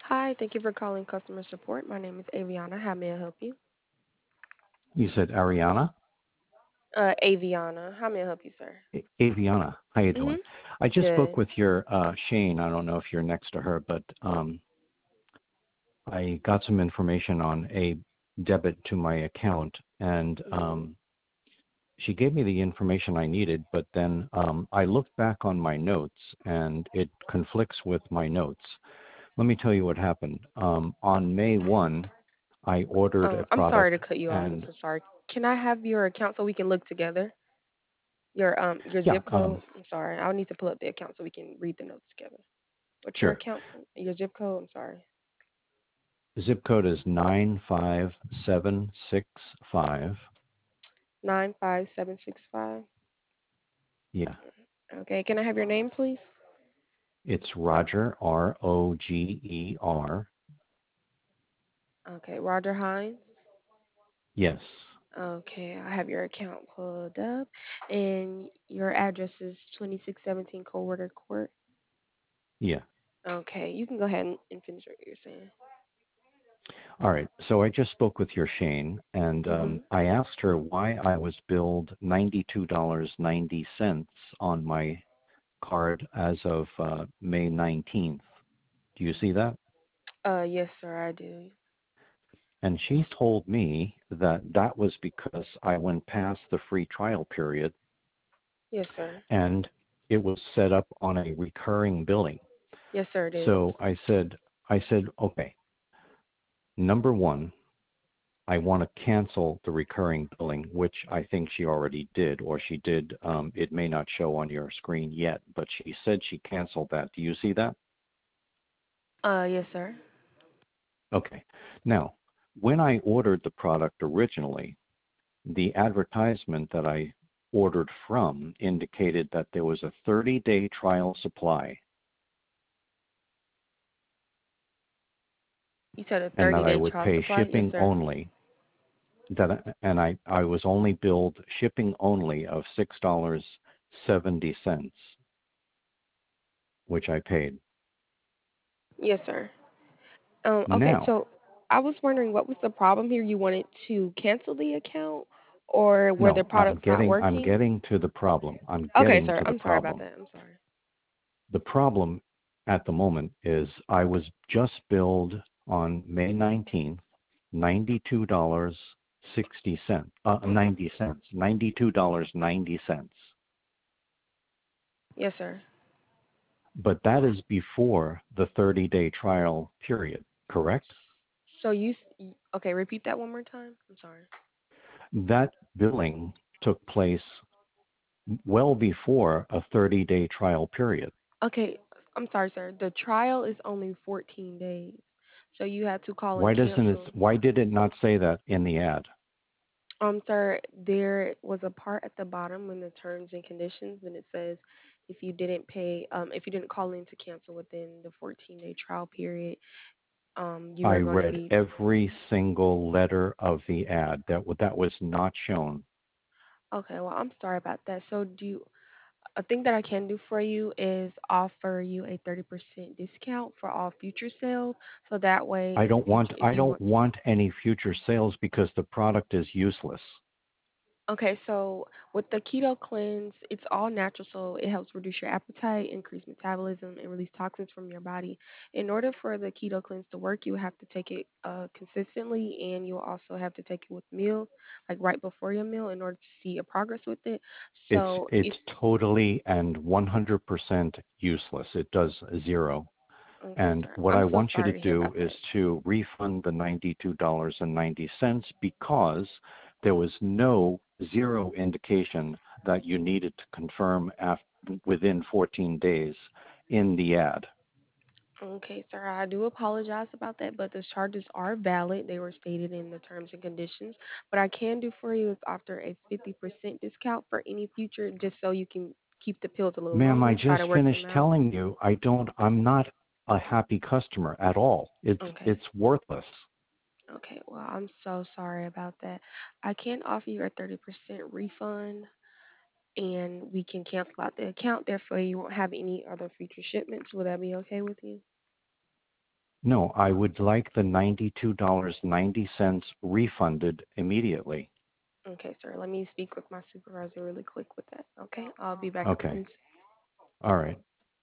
Hi, thank you for calling customer support. My name is Aviana. How may I help you? You said Ariana? Aviana. How may I help you, sir? Aviana. How you doing? Mhm. I just spoke Good. with your Shane. I don't know if you're next to her, but I got some information on a debit to my account, and Mhm. she gave me the information I needed, but then I looked back on my notes, and it conflicts with my notes. Let me tell you what happened. On May 1, I ordered a I'm sorry product, to cut you off. I'm and so sorry. Can I have your account so we can look together? Your yeah, zip code. I'm sorry. I'll need to pull up the account so we can read the notes together. What's your sure. account? Your zip code. I'm sorry. Zip code is 95765. 95765. Yeah. Okay. Can I have your name, please? It's Roger, Roger. Okay. Roger Hines. Yes. Okay. I have your account pulled up, and your address is 2617 Coldwater Court. Yeah. Okay, you can go ahead and finish what you're saying. All right. So I just spoke with your Shane, and Mhm. I asked her why I was billed $92.90 on my card as of May 19th. Do you see that? Yes, sir, I do. And she told me that that was because I went past the free trial period Yes, sir. and it was set up on a recurring billing. Yes, sir, it is. So I said, okay, number one, I want to cancel the recurring billing, which I think she already did, or she did. It may not show on your screen yet, but she said she canceled that. Do you see that? Yes, sir. Okay. Now, when I ordered the product originally, the advertisement that I ordered from indicated that there was a 30-day trial supply You said a and that I 30-day would trial pay supply. Yes, shipping sir. only. And I was only billed shipping only of $6.70, which I paid. Yes, sir. Okay, Now, so I was wondering what was the problem here? You wanted to cancel the account, or were the no, I'm products not getting I'm working? getting to the problem. I'm Okay, getting sir. to the I'm sorry about problem. that. I'm sorry. The problem at the moment is I was just billed on May 19th $92.60 90 cents, $92.90. Yes, sir. But that is before the 30-day trial period, correct? So okay, repeat that one more time. I'm sorry. That billing took place well before a 30-day trial period. Okay, I'm sorry, sir. The trial is only 14 days. So you had to call and Why doesn't it cancel. why did it not say that in the ad? Sir, there was a part at the bottom in the terms and conditions, and it says if you didn't call in to cancel within the 14-day trial period, you I were going to read be. every single letter of the ad. That was not shown. Okay, well, I'm sorry about that. So a thing that I can do for you is offer you a 30% discount for all future sales, so that way I in the don't want future, if I you don't want. want any future sales because the product is useless. Okay, so with the keto cleanse, it's all natural, so it helps reduce your appetite, increase metabolism, and release toxins from your body. In order for the keto cleanse to work, you have to take it consistently, and you'll also have to take it with meals, like right before your meal, in order to see a progress with it. It's So it's if totally and 100% useless. It does zero. okay, And sir, what I'm I so want you to sorry to hear do about is that. to refund the $92.90 because there was no zero indication that you needed to confirm within 14 days in the ad. Okay, sir, I do apologize about that, but the charges are valid. They were stated in the terms and conditions. What I can do for you is offer a 50% discount for any future, just so you can keep the pills a little Ma'am, I longer, try just to work finished them out. telling you I'm not a happy customer at all. Okay. It's worthless. Okay, well, I'm so sorry about that. I can offer you a 30% refund, and we can cancel out the account. Therefore, you won't have any other future shipments. Will that be okay with you? No, I would like the $92.90 refunded immediately. Okay, sir. Let me speak with my supervisor really quick with that. Okay, I'll be back in Okay. 1 second. All right.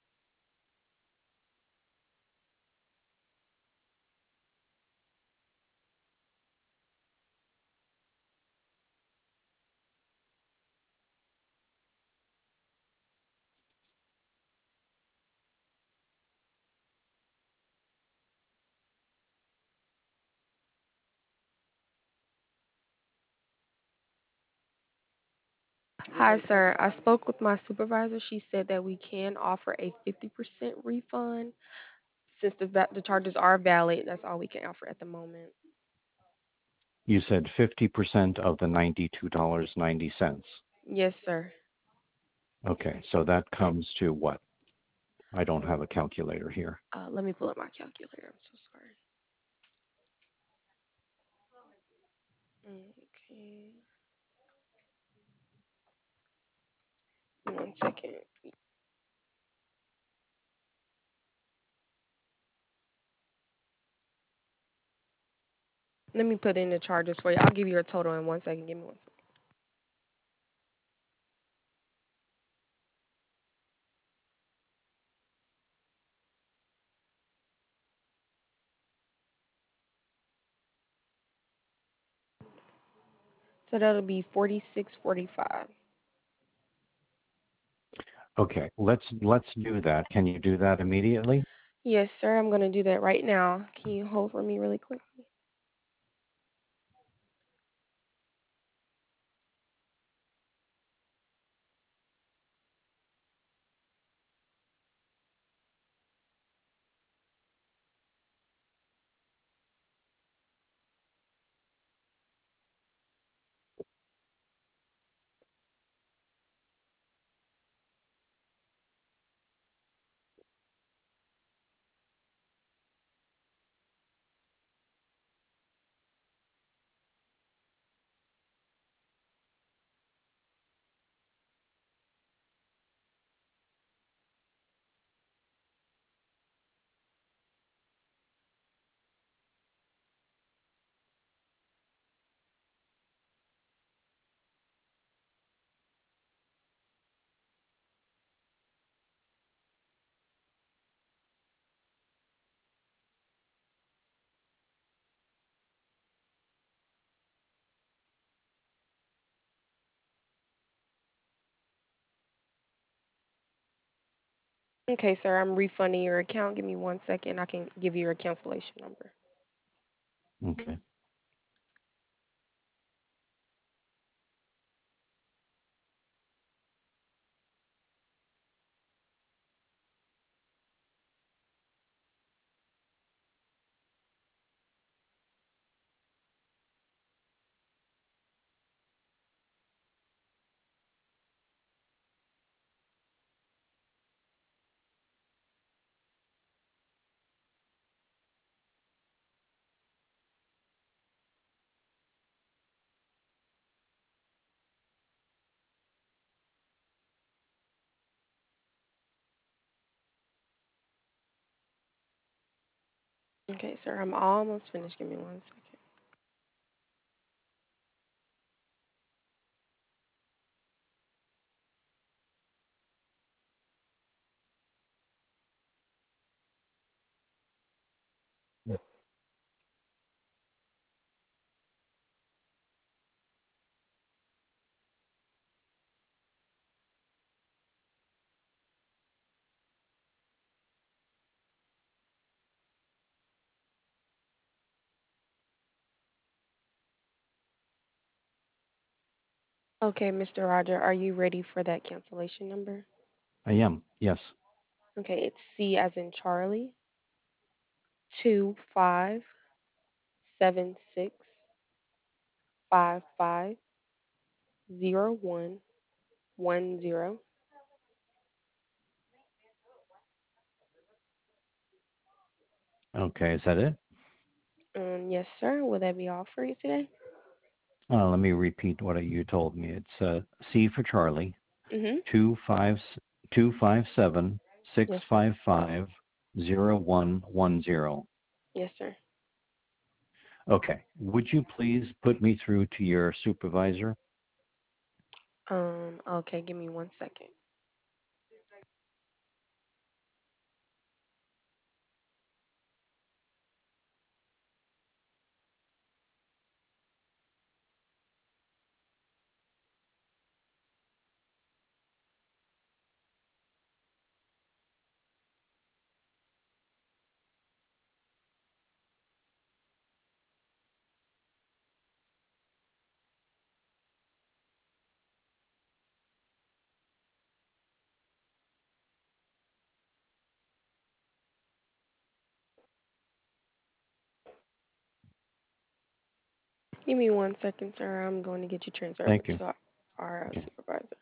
Hi, sir. I spoke with my supervisor. She said that we can offer a 50% refund since the charges are valid. That's all we can offer at the moment. You said 50% of the $92.90. Yes, sir. Okay, so that comes to what? I don't Um, have a calculator here. let me pull up my calculator. I'm so sorry. Okay. 1 second. Let me put in the charges for you. I'll give you a total in 1 second. Give me 1 second. So that'll be 46.45. Okay, let's do that. Can you do that immediately? Yes, sir. I'm gonna do that right now. Can you hold for me really quick? Okay, sir. I'm refunding your account. Give me 1 second. I can give you your cancellation number. Okay. Okay, sir. I'm almost finished. Give me 1 second. Okay, Mr. Roger, are you ready for that cancellation number? I am. Yes. Okay, it's C as in Charlie, 2576550110. Okay, is that it? Yes, sir. Will that be all for you today? Let me repeat what you told me. It's C for Charlie, Mm-hmm. 257 six Yes, sir. five five 0110. Yes, sir. Okay. Would you please put me through to your supervisor? Okay, give me 1 second. Give me 1 second, sir. I'm going to get you transferred over Thank you. to our Okay. supervisor.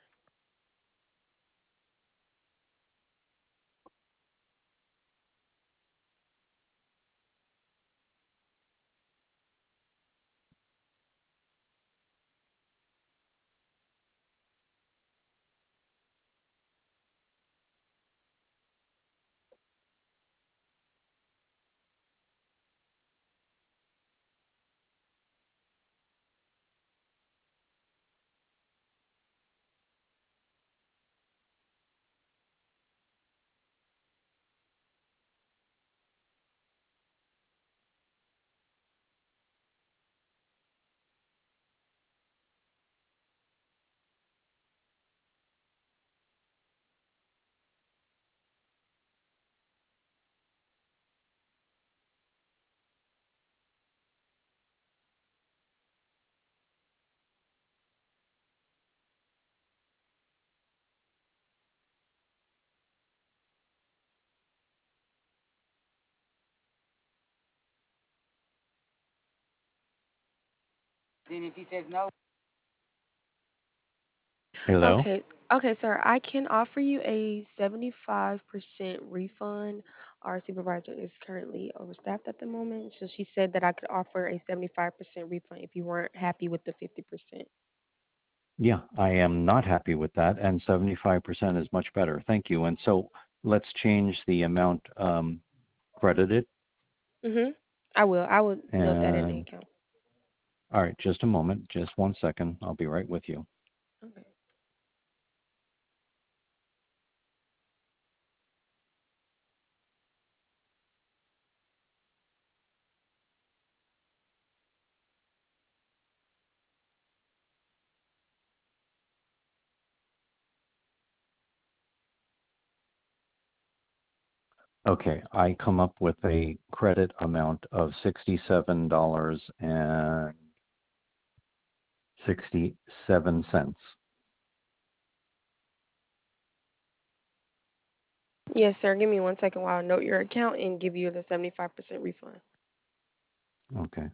Hello? Okay, okay, sir. I can offer you a 75% refund. Our supervisor is currently overstaffed at the moment, so she said that I could offer a 75% refund if you weren't happy with the 50%. Yeah, I am not happy with that, and 75% is much better. Thank you. And so let's change the amount credited. Mhm. I will. I will note that in the And account. all right, just a moment, just 1 second. I'll be right with you. Okay. Okay, I come up with a credit amount of $67.67. Yes, sir. Give me 1 second while I note your account and give you the 75% refund. Okay.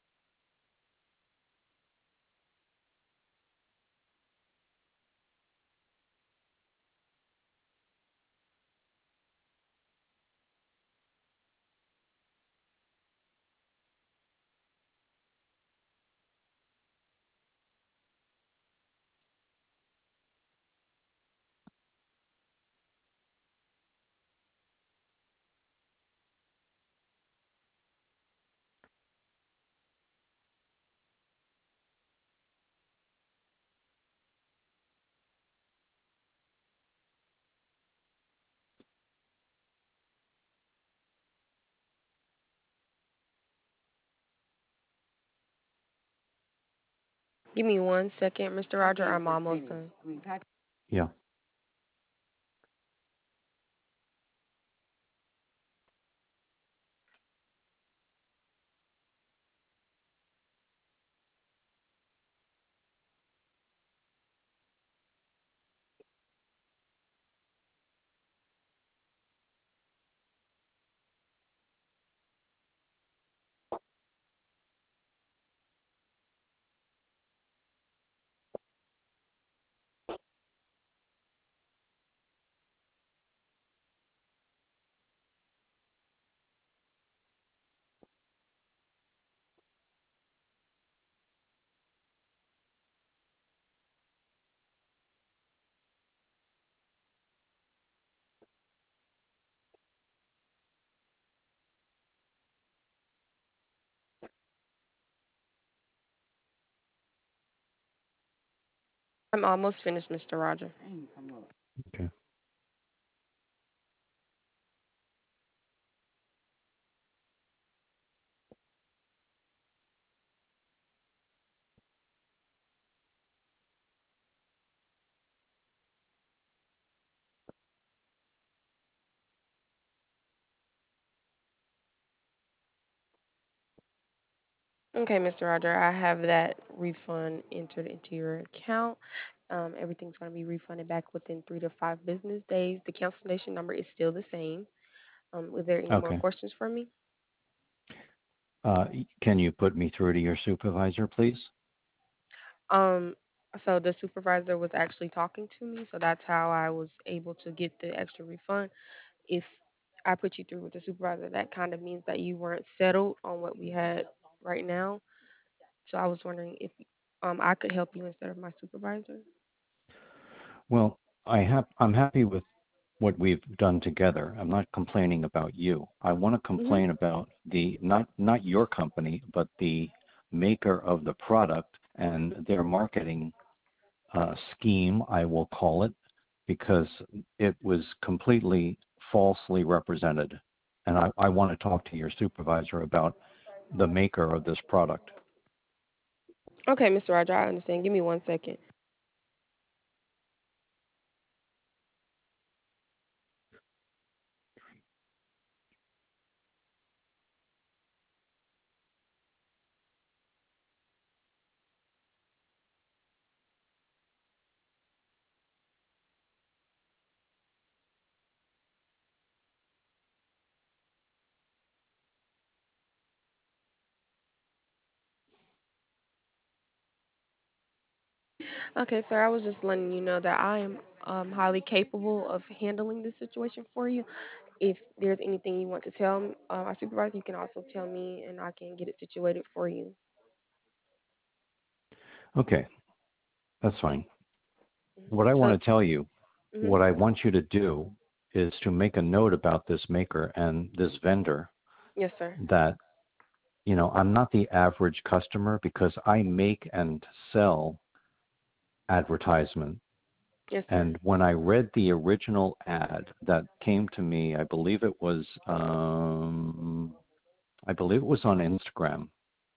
Give me 1 second, Mr. Roger. I'm almost done. Yeah. I'm almost finished, Mr. Roger. Okay. Okay, Mr. Roger, I have that refund entered into your account. Everything's going to be refunded back within 3 to 5 business days. The cancellation number is still the same. Is there any more Okay. questions for me? Can you put me through to your supervisor, please? Um, so the supervisor was actually talking to me, so that's how I was able to get the extra refund. If I put you through with the supervisor, that kind of means that you weren't settled on what we had right now. So I was wondering if I could help you instead of my supervisor. Well, I'm happy with what we've done together. I'm not complaining about you. I want to Mhm. complain about the not your company, but the maker of the product and their marketing scheme, I will call it, because it was completely falsely represented. And I want to talk to your supervisor about the maker of this product. Okay, Mr. Roger, I understand. Give me 1 second. Okay, sir, I was just letting you know that I am highly capable of handling this situation for you. If there's anything you want to tell my supervisor, you can also tell me and I can get it situated for you. Okay, that's fine. Mhm. What I So, want to tell you, mhm. what I want you to do is to make a note about this maker and this vendor Yes, sir. that, I'm not the average customer because I make and sell advertisement. Yes, sir. And when I read the original ad that came to me, I believe it was on Instagram.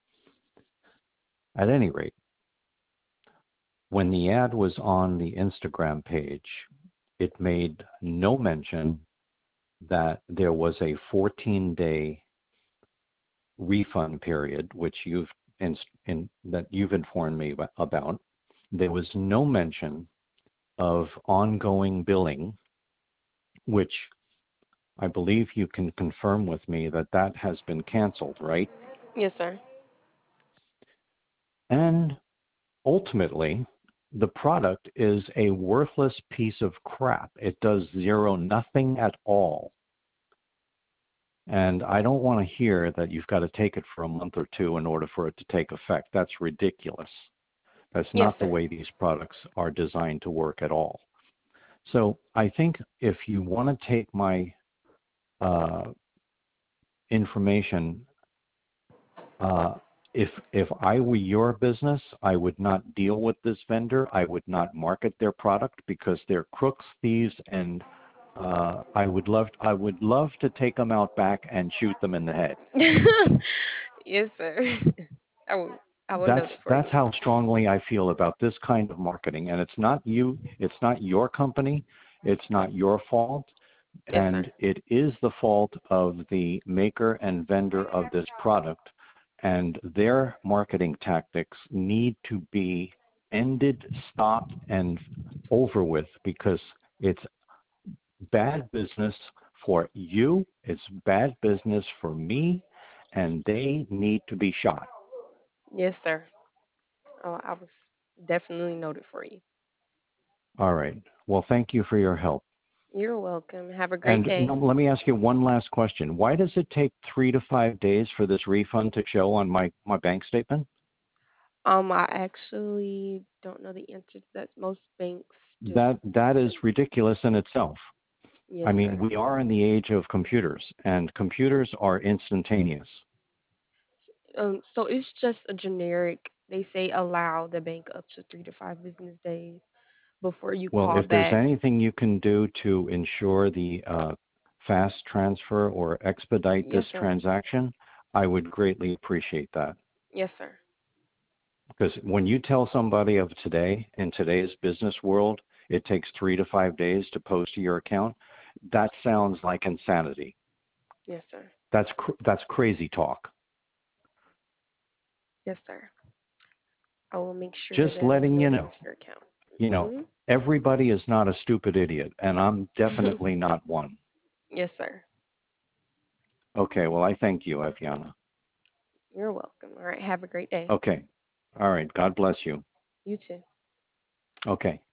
At any rate, when the ad was on the Instagram page, it made no mention that there was a 14-day refund period, which that you've informed me about. There was no mention of ongoing billing, which I believe you can confirm with me that that has been canceled, right? Yes, sir. And ultimately, the product is a worthless piece of crap. It does zero, nothing at all. And I don't want to hear that you've got to take it for a month or two in order for it to take effect. That's ridiculous. That's Yes, not the sir. way these products are designed to work at all. So I think if you want to take my uh, information, uh, if I were your business, I would not deal with this vendor. I would not market their product because they're crooks, thieves, and I would love to take them out back and shoot them in the head. Yes, sir. I will. I will That's note it for that's you. how strongly I feel about this kind of marketing. And it's not you, it's not your company, it's not your fault, Yes, sir. and it is the fault of the maker and vendor of this product. And their marketing tactics need to be ended, stopped, and over with because it's bad business for you, it's bad business for me, and they need to be shot. Yes, sir. Oh, I was definitely noted for you. All right. Well, thank you for your help. You're welcome. Have a great And day. no, let me ask you one last question. Why does it take 3 to 5 days for this refund to show on my bank statement? I actually don't know the answer to that. Most banks just That is ridiculous in itself. I yes, mean, sir. we are in the age of computers, and computers are instantaneous. So it's just a generic. They say allow the bank up to 3 to 5 business days. before you Well, call if there's back. anything you can do to ensure the fast transfer or expedite this Yes, sir. transaction, I would greatly appreciate that. Yes, sir. Because when you tell somebody of today, in today's business world, it takes 3 to 5 days to post to your account, that sounds like insanity. Yes, sir. That's crazy talk. Yes, sir. I will make sure Just that it letting you goes know, into your account. you know, Mhm. everybody is not a stupid idiot, and I'm definitely not one. Yes, sir. Okay, well, I thank you, Eviana. You're welcome. All right. Have a great day. Okay, all right, God bless you. You too. Okay.